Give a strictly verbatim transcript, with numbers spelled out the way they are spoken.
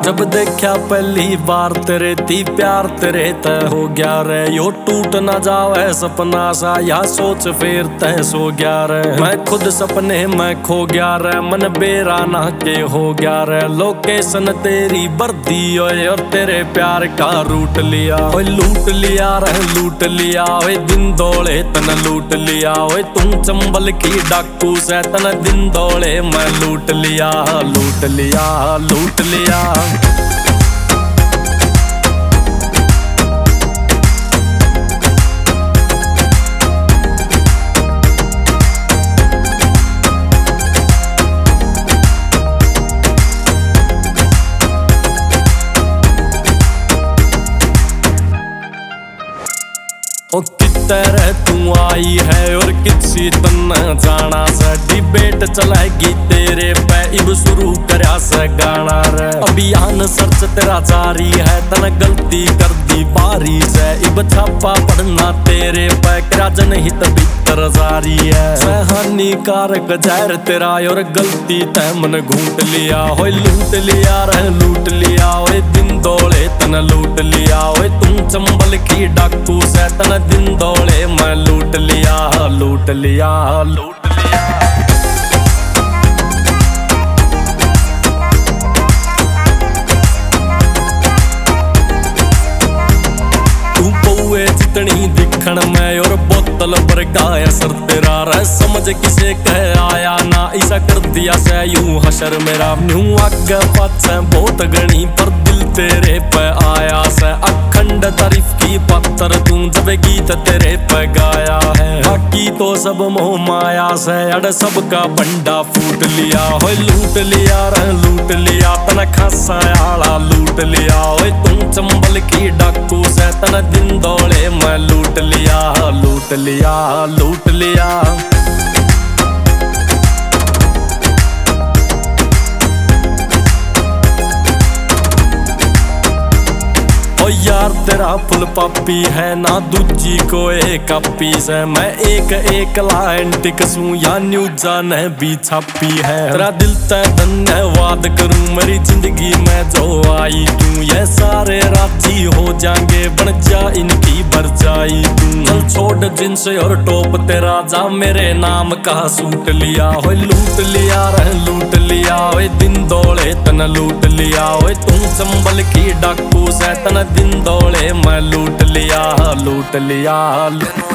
जब देखा पहली बार तेरे ती प्यार तेरे तय हो गया रे। यो टूट ना जावे सपना सा या सोच फिर तय सो गया रे। मैं खुद सपने में खो गया रे, मन बेरा ना के हो गया रे। लोकेशन तेरी बर्दी ओए और तेरे प्यार का रूट लिया। ओए लूट लिया रे लूट लिया, ओए दिन दौड़े तन लूट लिया। ओए तुम चंबल की डाकू से तन दिन दौड़े मैं लूट लिया लूट लिया लूट लिया। ओ कितरे तू आई है और किसी तन जाना से। डिबेट चलाएगी तेरे पे इब शुरू करया से गाना रे। अभियान सर्च तेरा जारी है, तन गलती कर दी बारी से। इब छापा पड़ना तेरे पे करा जनहित भीतर जारी है। हानिकारक जहर तेरा और गलती तय मन घूट लिया। हो लूट लिया रे लूट लिया, ओए दिन दौड़े तन लूट लिया। ओए तुम चंबल की डाकू से तन दिन दौड़े मैं लूट लिया लूट लिया लूट लिया। तू पौए जितनी दिखण में और बोतल पर का असर तेरा रे। समझ किसे कह आया ना ऐसा कर दिया से यूं हशर मेरा। यूं आगे पाछे बहुत गणी पर दिल तेरे पे आया से। अखंड तारीफ की पत्थर तू जब गीत तेरे पे गाया है। बाकी तो सब मोह माया से अड़ सबका बंडा फूट लिया। हो लूट लिया रे लूट लिया, तन खासा आला लूट लिया। ओए तुम चंबल की डाकू से तन दिन दौड़े मैं लूट लिया लूट लिया लूट लिया। ओ यार तेरा फुल पापी है ना दूजी को एक पीस है। मैं एक एक लाइन टिकसूं या न्यूज़ा ने भी छापी है। तेरा दिल तय धन्यवाद करूं मेरी जिंदगी में जो आई तू। ये सारे राजी हो जाएंगे बन जा इनकी बरजाई तू। चल छोड़ जिन्स और टॉप तेरा जा मेरे नाम का सूट लिया। हो लूट लिया रे लूट लिया, ओए दिन दौड़े तन लूट लिया। ओए तुम चंबल की डाकू से तन दिन दौड़े मैं लूट लिया लूट लिया।